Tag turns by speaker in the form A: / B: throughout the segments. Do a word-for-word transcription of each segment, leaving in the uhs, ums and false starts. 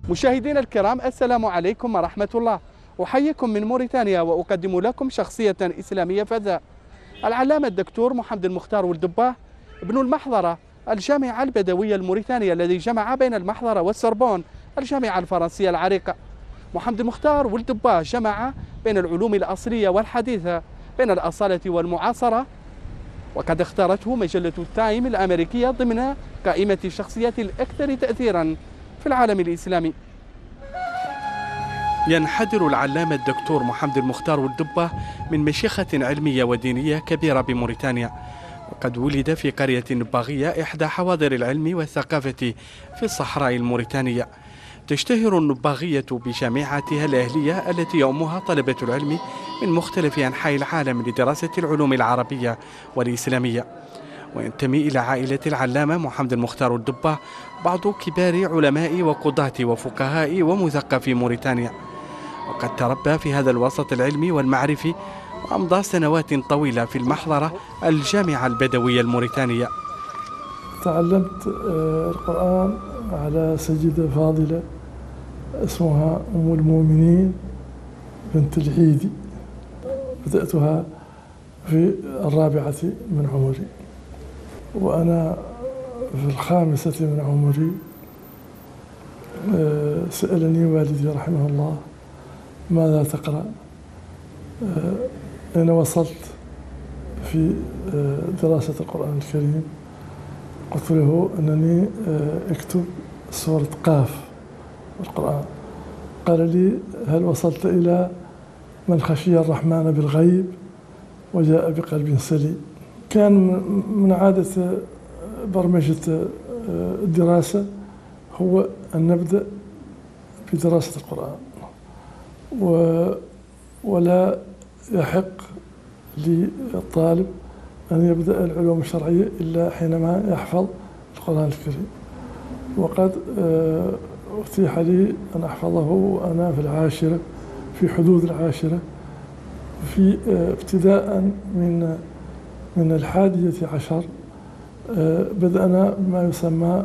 A: مشاهدينا الكرام، السلام عليكم ورحمة الله. أحييكم من موريتانيا وأقدم لكم شخصية إسلامية فذة، العلامة الدكتور محمد المختار ولد الدباه، ابن المحضرة الجامعة البدوية الموريتانية الذي جمع بين المحضرة والسوربون الجامعة الفرنسية العريقة. محمد المختار ولد الدباه جمع بين العلوم الأصلية والحديثة، بين الأصالة والمعاصرة، وقد اختارته مجلة التايم الأمريكية ضمن قائمة الشخصيات الأكثر تأثيرا في العالم الإسلامي. ينحدر العلامة الدكتور محمد المختار ولد الدباه من مشيخة علمية ودينية كبيرة بموريتانيا، وقد ولد في قرية نباغية إحدى حواضر العلم والثقافة في الصحراء الموريتانية. تشتهر النباغية بجامعتها الأهلية التي يؤمها طلبة العلم من مختلف أنحاء العالم لدراسة العلوم العربية والإسلامية. وينتمي إلى عائلة العلامة محمد المختار ولد الدباه بعض كبار علماء وقضاة وفقهاء ومثقفي موريتانيا، وقد تربى في هذا الوسط العلمي والمعرفي، وأمضى سنوات طويلة في المحضرة الجامعة البدوية الموريتانية.
B: تعلمت القرآن على سيدة فاضلة اسمها أم المؤمنين بنت العيدي، بدأتها في الرابعة من عمري، وأنا في الخامسة من عمري سألني والدي رحمه الله ماذا تقرأ. أنا وصلت في دراسة القرآن الكريم، قلت له أنني أكتب سورة قاف القرآن. قال لي هل وصلت إلى من خشي الرحمن بالغيب وجاء بقلب سليم؟ كان من عادة برمجة الدراسة هو أن نبدأ بدراسة القرآن، ولا يحق للطالب أن يبدأ العلوم الشرعية إلا حينما يحفظ القرآن الكريم. وقد أتيح لي أن أحفظه وأنا في العاشرة، في حدود العاشرة، في ابتداء من من الحادية عشر بدأنا بما يسمى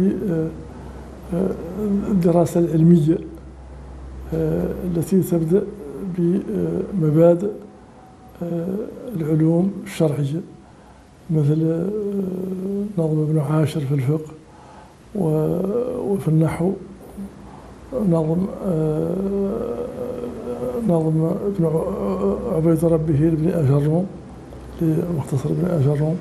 B: بالدراسة العلمية التي تبدأ بمبادئ العلوم الشرعية، مثل نظم ابن عاشر في الفقه وفي النحو، نظم نظم ابن عبيد ربه لابن أجروم لمختصر ابن أجروم،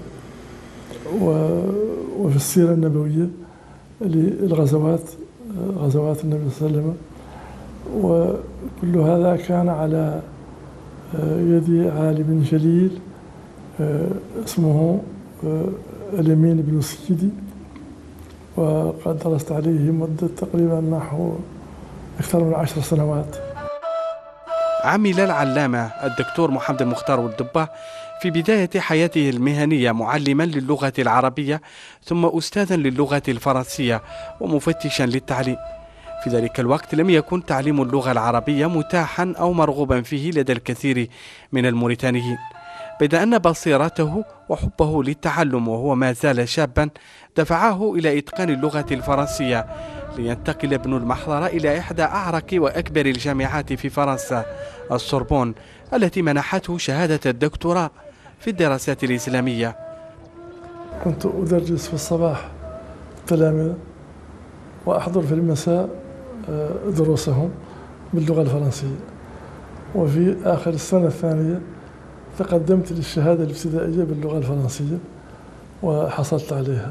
B: وفي السيرة النبوية للغزوات، غزوات النبي صلى الله عليه وسلم. وكل هذا كان على يد عالم جليل اسمه اليمين بن سيدي، وقد درست عليه مدة تقريبا نحو أكثر من عشر سنوات.
A: عمل العلامة الدكتور محمد المختار ولد الدباه في بداية حياته المهنية معلما للغة العربية، ثم أستاذا للغة الفرنسية ومفتشا للتعليم. في ذلك الوقت لم يكن تعليم اللغة العربية متاحا أو مرغوبا فيه لدى الكثير من الموريتانيين، بيد أن بصيرته وحبه للتعلم وهو ما زال شابا دفعه إلى إتقان اللغة الفرنسية، لينتقل ابن المحضرة إلى إحدى أعرق وأكبر الجامعات في فرنسا، السوربون، التي منحته شهادة الدكتوراه في الدراسات الإسلامية.
B: كنت أدرس في الصباح التلاميذ وأحضر في المساء دروسهم باللغة الفرنسية، وفي آخر السنة الثانية تقدمت للشهادة الابتدائية باللغة الفرنسية وحصلت عليها.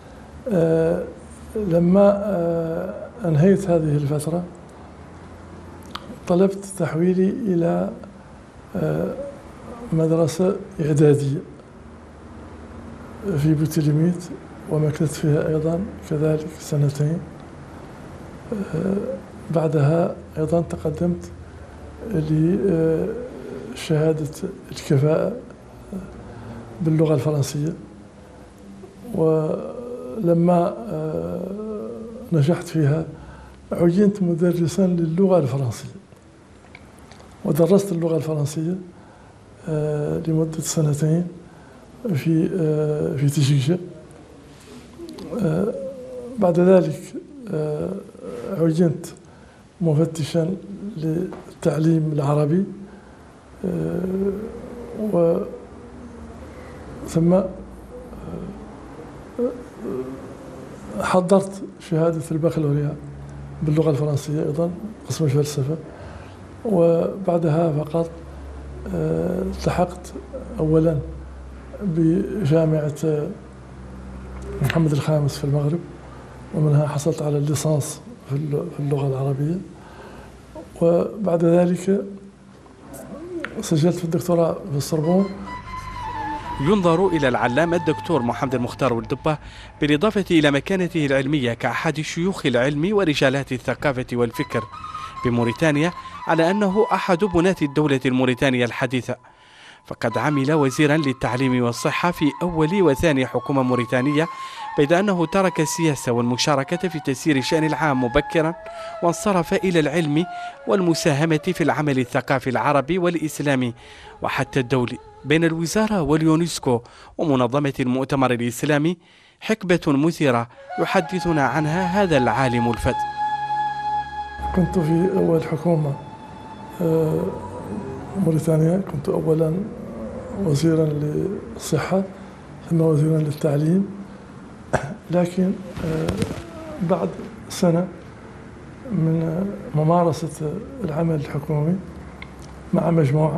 B: لما أنهيت هذه الفترة طلبت تحويلي إلى مدرسة إعدادية في بوتليميت، ومكثت فيها أيضا كذلك سنتين. بعدها أيضا تقدمت لشهادة الكفاءة باللغة الفرنسية، ولما نجحت فيها عينت مدرسا للغة الفرنسية، ودرست اللغة الفرنسية لمدة سنتين في في تجيجة. بعد ذلك عينت مفتشا للتعليم العربي، و ثم حضرت شهادة البكالوريا باللغة الفرنسية أيضا قسم الفلسفة. وبعدها فقط التحقت أولا بجامعة محمد الخامس في المغرب، ومنها حصلت على الليسانس في اللغة العربية. وبعد ذلك سجلت في الدكتوراه في السوربون.
A: ينظر إلى العلامة الدكتور محمد المختار والدبة بالإضافة إلى مكانته العلمية كأحد شيوخ العلم ورجالات الثقافة والفكر بموريتانيا على أنه أحد بناة الدولة الموريتانية الحديثة، فقد عمل وزيرا للتعليم والصحة في أول وثاني حكومة موريتانية، بيد أنه ترك السياسة والمشاركة في تسيير الشأن العام مبكرا، وانصرف إلى العلم والمساهمة في العمل الثقافي العربي والإسلامي وحتى الدولي بين الوزارة واليونسكو ومنظمة المؤتمر الإسلامي. حقبة مثيرة يحدثنا عنها هذا العالم الفذ.
B: كنت في أول حكومة موريتانيا، كنت أولا وزيرا للصحة ثم وزيرا للتعليم، لكن بعد سنة من ممارسة العمل الحكومي مع مجموعة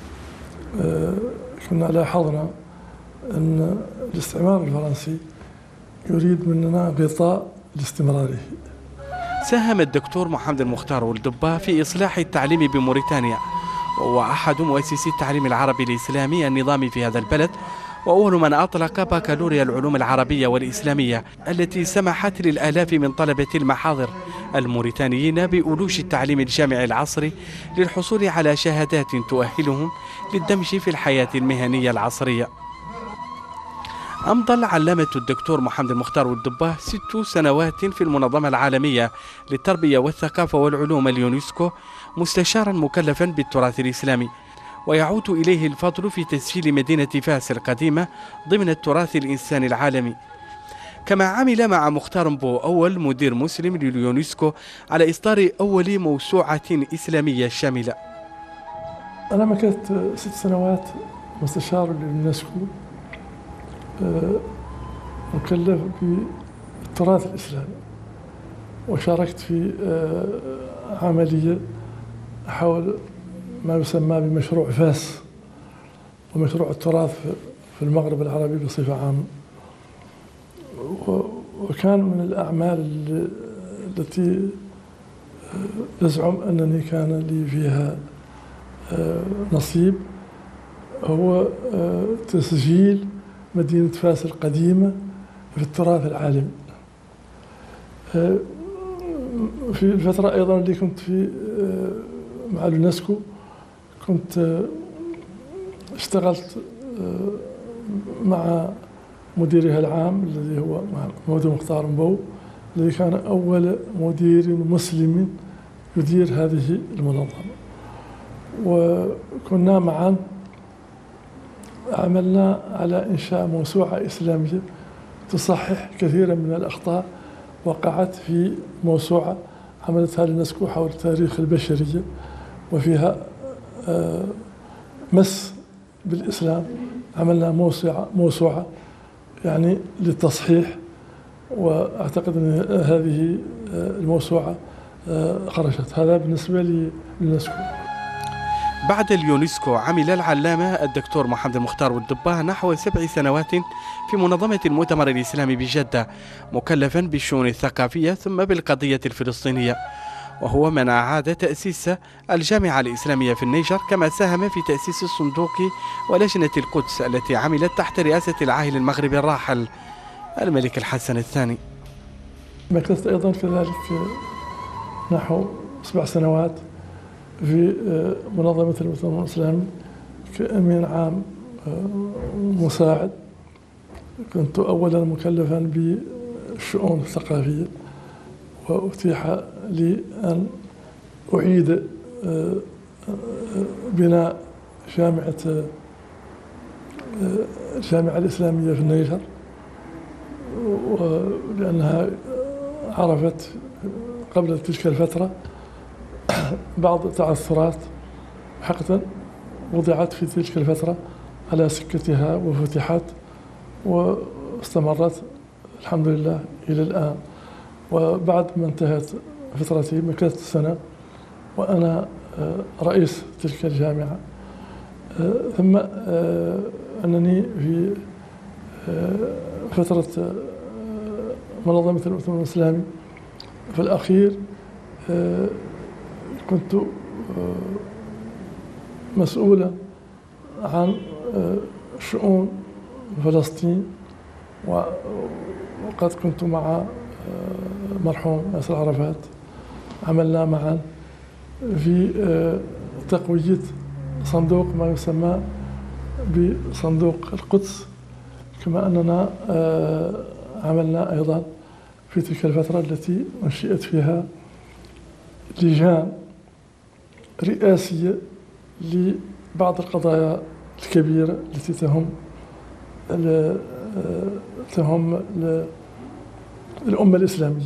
B: كنا لاحظنا أن الاستعمار الفرنسي يريد مننا غطاء لاستمراره.
A: ساهم الدكتور محمد المختار والدبة في إصلاح التعليم بموريتانيا، وهو أحد مؤسسي التعليم العربي الإسلامي النظامي في هذا البلد، وأول من أطلق بكالوريا العلوم العربية والإسلامية التي سمحت للآلاف من طلبة المحاضر الموريتانيين بألوش التعليم الجامعي العصري للحصول على شهادات تؤهلهم للدمج في الحياة المهنية العصرية. أمضى العلامة الدكتور محمد المختار والدبة ست سنوات في المنظمة العالمية للتربية والثقافة والعلوم اليونسكو مستشارا مكلفا بالتراث الإسلامي، ويعود إليه الفضل في تسجيل مدينة فاس القديمة ضمن التراث الإنساني العالمي. كما عمل مع مختار مبو أول مدير مسلم لليونسكو على إصدار أول موسوعة إسلامية شاملة.
B: أنا مكثت ست سنوات مستشار لليونسكو مكلف بالتراث الإسلامي، وشاركت في عملية حول ما يسمى بمشروع فاس ومشروع التراث في المغرب العربي بصفة عامة. وكان من الأعمال التي أزعم أنني كان لي فيها نصيب هو تسجيل مدينة فاس القديمة في التراث العالمي. في الفترة أيضا اللي كنت في مع اليونسكو كنت اشتغلت مع مديرها العام الذي هو محمد المختار مبو، الذي كان أول مدير مسلم يدير هذه المنظمة. وكنا معا عملنا على إنشاء موسوعة إسلامية تصحح كثيرا من الأخطاء وقعت في موسوعة عملتها اليونسكو حول تاريخ البشرية، وفيها مس بالإسلام. عملنا موسوعة موسوعة يعني للتصحيح، وأعتقد أن هذه الموسوعة خرجت. هذا بالنسبة لليونسكو.
A: بعد اليونسكو عمل العلامة الدكتور محمد المختار والدبة نحو سبع سنوات في منظمة المؤتمر الإسلامي بجدة، مكلفا بالشؤون الثقافية ثم بالقضية الفلسطينية، وهو من أعاد تأسيس الجامعة الإسلامية في النيجر، كما ساهم في تأسيس الصندوق ولجنة القدس التي عملت تحت رئاسة العاهل المغربي الراحل الملك الحسن الثاني.
B: مكثت أيضا كذلك نحو سبع سنوات في منظمة المؤتمر الإسلامي كأمين عام مساعد. كنت أولا مكلفا بالشؤون الثقافية، وأتيح لي أن أعيد بناء جامعة الجامعة الإسلامية في النيجر، لأنها عرفت قبل تلك الفترة بعض التعثرات حقيقة وضعت في تلك الفترة على سكتها وفتحت واستمرت الحمد لله إلى الآن. وبعد ما انتهت فترتي مكثت سنة وأنا رئيس تلك الجامعة، ثم أنني في فترة منظمة المؤتمر الإسلامي في الأخير كنت مسؤولا عن شؤون فلسطين، وقد كنت مع مرحوم ياسر عرفات عملنا معا في تقوية صندوق ما يسمى بصندوق القدس، كما أننا عملنا أيضا في تلك الفترة التي أنشئت فيها لجان رئاسية لبعض القضايا الكبيرة التي تهم تهم الأمة الإسلامية.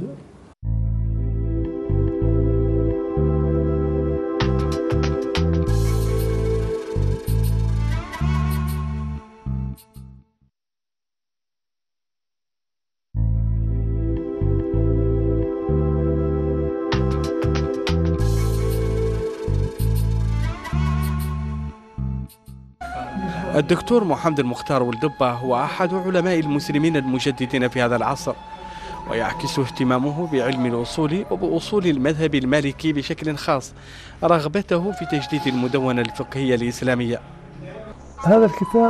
A: الدكتور محمد المختار والدبة هو أحد علماء المسلمين المجددين في هذا العصر، ويعكس اهتمامه بعلم الأصول وبأصول المذهب المالكي بشكل خاص رغبته في تجديد المدونة الفقهية الإسلامية.
B: هذا الكتاب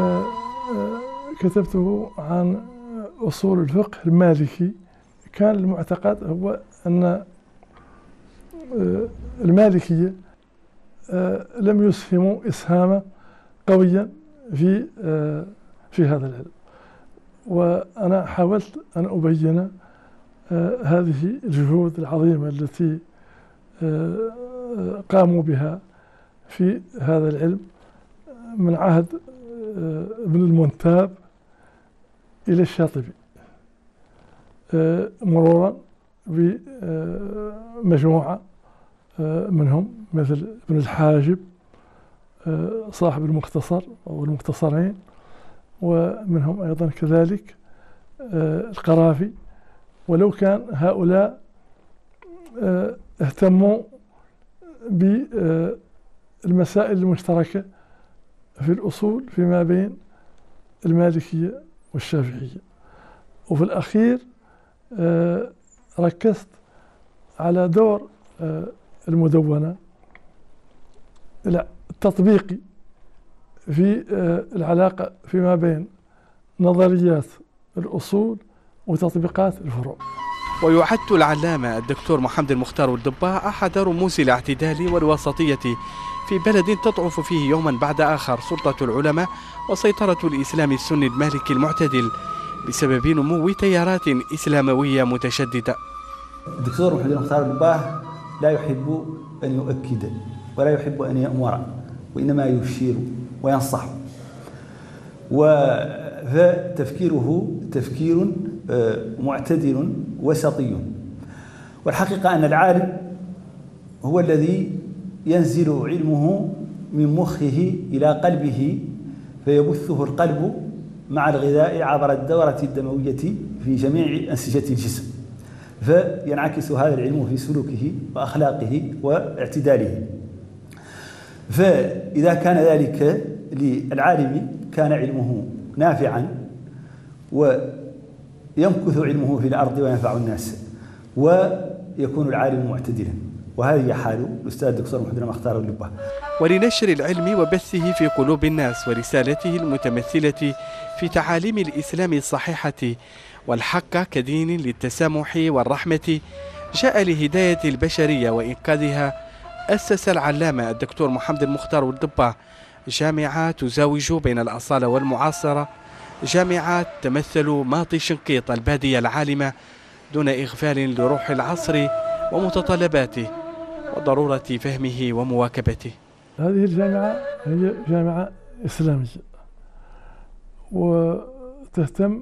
B: كتبته عن أصول الفقه المالكي. كان المعتقد هو أن المالكية لم يسهموا إسهاما قويا في في هذا العلم، وأنا حاولت أن أبين هذه الجهود العظيمة التي قاموا بها في هذا العلم من عهد ابن المنتاب إلى الشاطبي، مرورا بمجموعة منهم مثل ابن الحاجب صاحب المختصر أو المختصرين، ومنهم أيضا كذلك القرافي. ولو كان هؤلاء اهتموا بالمسائل المشتركة في الأصول فيما بين المالكية والشافعية، وفي الأخير ركزت على دور المدونة التطبيقي في العلاقة فيما بين نظريات الأصول وتطبيقات الفروع.
A: ويعد العلامة الدكتور محمد المختار والدبة أحد رموز الاعتدال والوسطية في بلد تضعف فيه يوما بعد آخر سلطة العلماء وسيطرة الإسلام السني المالكي المعتدل بسبب نمو تيارات إسلاموية متشددة.
C: الدكتور محمد المختار والدبة لا يحب أن يؤكد ولا يحب أن يأمر، وإنما يشير وينصح، وتفكيره تفكير معتدل وسطي. والحقيقة أن العالم هو الذي ينزل علمه من مخه إلى قلبه فيبثه القلب مع الغذاء عبر الدورة الدموية في جميع أنسجة الجسم، فينعكس هذا العلم في سلوكه وأخلاقه واعتداله. فإذا كان ذلك للعالم كان علمه نافعا ويمكث علمه في الأرض وينفع الناس، ويكون العالم معتدلا. وهذه حال الأستاذ الدكتور محمد المختار والدبة.
A: ولنشر العلم وبثه في قلوب الناس ورسالته المتمثلة في تعاليم الإسلام الصحيحة والحق كدين للتسامح والرحمة جاء لهداية البشرية وإنقاذها أسس العلامة الدكتور محمد المختار والدبة جامعة تزاوج بين الأصالة والمعاصرة، جامعة تمثل ماضي شنقيط البادية العالمة دون إغفال لروح العصر ومتطلباته وضرورة فهمه ومواكبته.
B: هذه الجامعة هي جامعة إسلامية وتهتم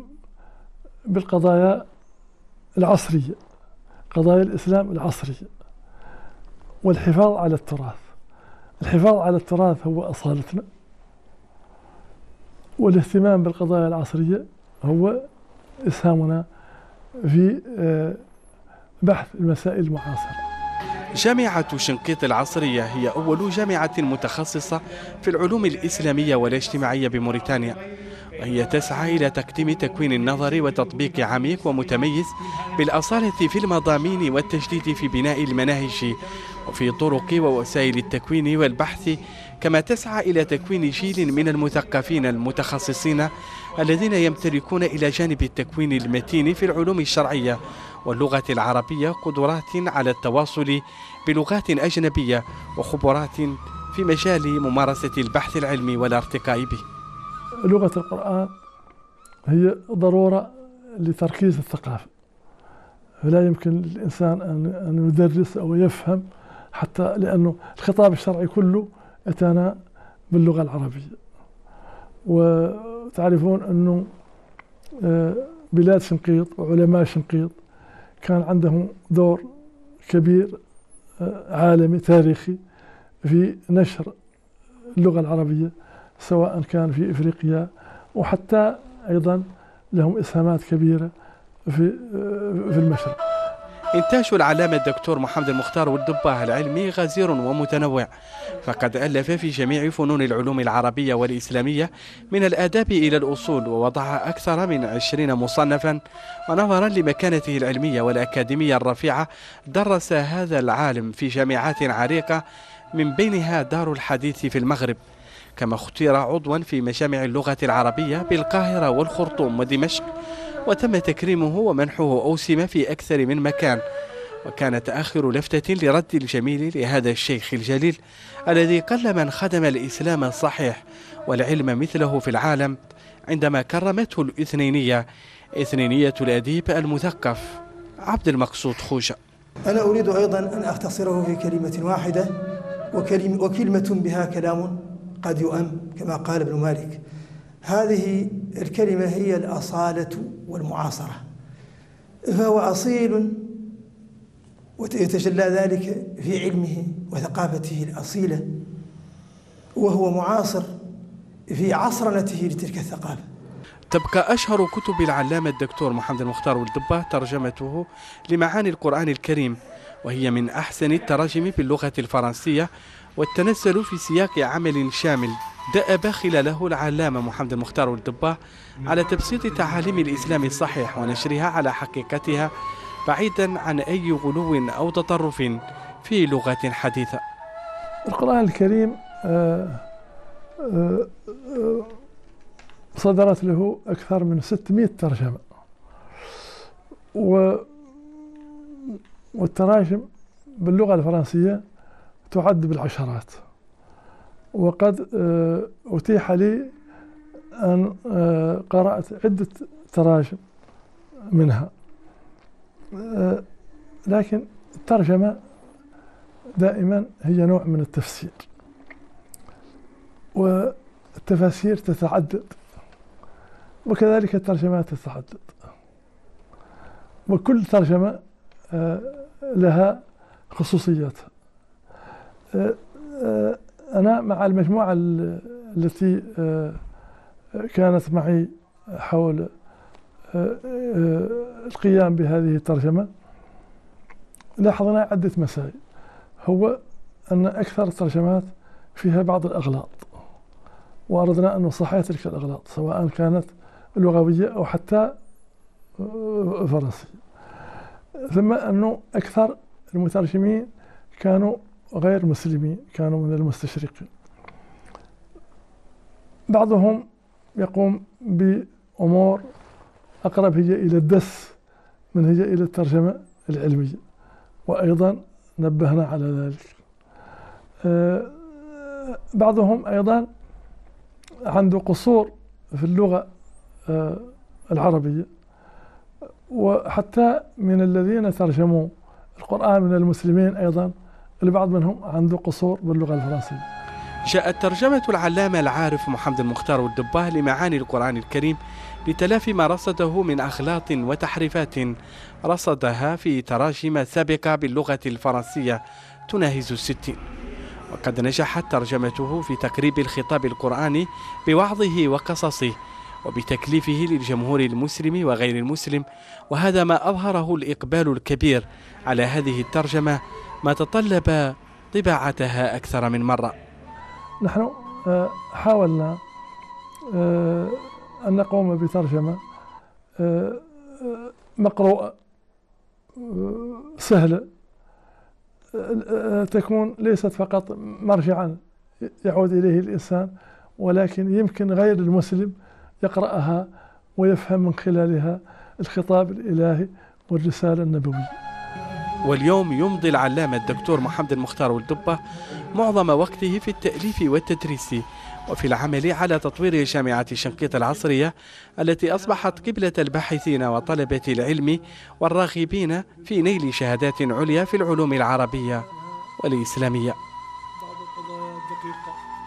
B: بالقضايا العصرية، قضايا الإسلام العصرية، والحفاظ على التراث. الحفاظ على التراث هو أصالتنا، والاهتمام بالقضايا العصرية هو إسهامنا في بحث المسائل المعاصرة.
A: جامعة شنقيط العصرية هي أول جامعة متخصصة في العلوم الإسلامية والاجتماعية بموريتانيا، وهي تسعى إلى تقديم تكوين نظري وتطبيق عميق ومتميز بالأصالة في المضامين والتجديد في بناء المناهج وفي طرق ووسائل التكوين والبحث، كما تسعى إلى تكوين جيل من المثقفين المتخصصين الذين يمتلكون إلى جانب التكوين المتين في العلوم الشرعية واللغة العربية قدرات على التواصل بلغات أجنبية وخبرات في مجال ممارسة البحث العلمي والارتقاء به.
B: لغة القرآن هي ضرورة لتركيز الثقافة، فلا يمكن للإنسان أن يدرس أو يفهم، حتى لأنه الخطاب الشرعي كله أتانا باللغة العربية. وتعرفون أنه بلاد شنقيط وعلماء شنقيط كان عندهم دور كبير عالمي تاريخي في نشر اللغة العربية، سواء كان في إفريقيا، وحتى أيضا لهم إسهامات كبيرة في في المشرق.
A: إنتاج العلامة الدكتور محمد المختار والدباه العلمي غزير ومتنوع، فقد ألف في جميع فنون العلوم العربية والإسلامية من الآداب إلى الأصول، ووضع أكثر من عشرين مصنفا. ونظرا لمكانته العلمية والأكاديمية الرفيعة درس هذا العالم في جامعات عريقة من بينها دار الحديث في المغرب، كما اختير عضوا في مجامع اللغة العربية بالقاهرة والخرطوم ودمشق، وتم تكريمه ومنحه أوسمة في أكثر من مكان. وكانت آخر لفتة لرد الجميل لهذا الشيخ الجليل الذي قل من خدم الإسلام الصحيح والعلم مثله في العالم عندما كرمته الإثنينية، إثنينية الأديب المثقف عبد المقصود خوجة.
D: أنا أريد أيضا أن أختصره في كلمة واحدة، وكلمة, وكلمة بها كلام قد يؤم كما قال ابن مالك. هذه الكلمة هي الأصالة والمعاصرة، فهو أصيل ويتجلى ذلك في علمه وثقافته الأصيلة، وهو معاصر في عصرنته لتلك الثقافة.
A: تبقى أشهر كتب العلامة الدكتور محمد المختار والدباه ترجمته لمعاني القرآن الكريم، وهي من أحسن التراجم باللغة الفرنسية، والتنزل في سياق عمل شامل دأب خلاله العلامة محمد المختار والدباه على تبسيط تعاليم الإسلام الصحيح ونشرها على حقيقتها، بعيدا عن أي غلو أو تطرف في لغة حديثة.
B: القرآن الكريم آآ آآ صدرت له أكثر من ستمائة ترجمة، والتراجم باللغة الفرنسية تعد بالعشرات. وقد أتيح لي أن قرأت عدة تراجم منها، لكن الترجمة دائما هي نوع من التفسير، والتفاسير تتعدد، وكذلك الترجمات تتعدد، وكل ترجمة لها خصوصياتها. أنا مع المجموعة التي كانت معي حول القيام بهذه الترجمة لاحظنا عدة مسائل. هو أن أكثر الترجمات فيها بعض الأغلاط، وأردنا أن نصحح تلك الأغلاط سواء كانت لغوية أو حتى فرنسية. ثم أنه أكثر المترجمين كانوا غير مسلمين، كانوا من المستشرقين. بعضهم يقوم بأمور أقرب هي إلى الدس من هي إلى الترجمة العلمية، وأيضا نبهنا على ذلك. بعضهم أيضا عنده قصور في اللغة العربية، وحتى من الذين ترجموا القرآن من المسلمين أيضا البعض منهم عنده قصور باللغة الفرنسية.
A: جاءت ترجمة العلامة العارف محمد المختار والدباه لمعاني القرآن الكريم لتلافي ما رصده من أغلاط وتحريفات رصدها في تراجم سابقة باللغة الفرنسية تناهز الستين، وقد نجحت ترجمته في تقريب الخطاب القرآني بوعظه وقصصه وبتكليفه للجمهور المسلم وغير المسلم، وهذا ما أظهره الإقبال الكبير على هذه الترجمة ما تطلب طباعتها أكثر من مرة.
B: نحن حاولنا أن نقوم بترجمة مقروءة سهلة، تكون ليست فقط مرجعا يعود إليه الإنسان، ولكن يمكن غير المسلم يقرأها ويفهم من خلالها الخطاب الإلهي والرسالة النبوية.
A: واليوم يمضي العلامة الدكتور محمد المختار والدبة معظم وقته في التأليف والتدريس وفي العمل على تطوير جامعة شنقيط العصرية التي أصبحت قبلة الباحثين وطلبة العلم والراغبين في نيل شهادات عليا في العلوم العربية والإسلامية.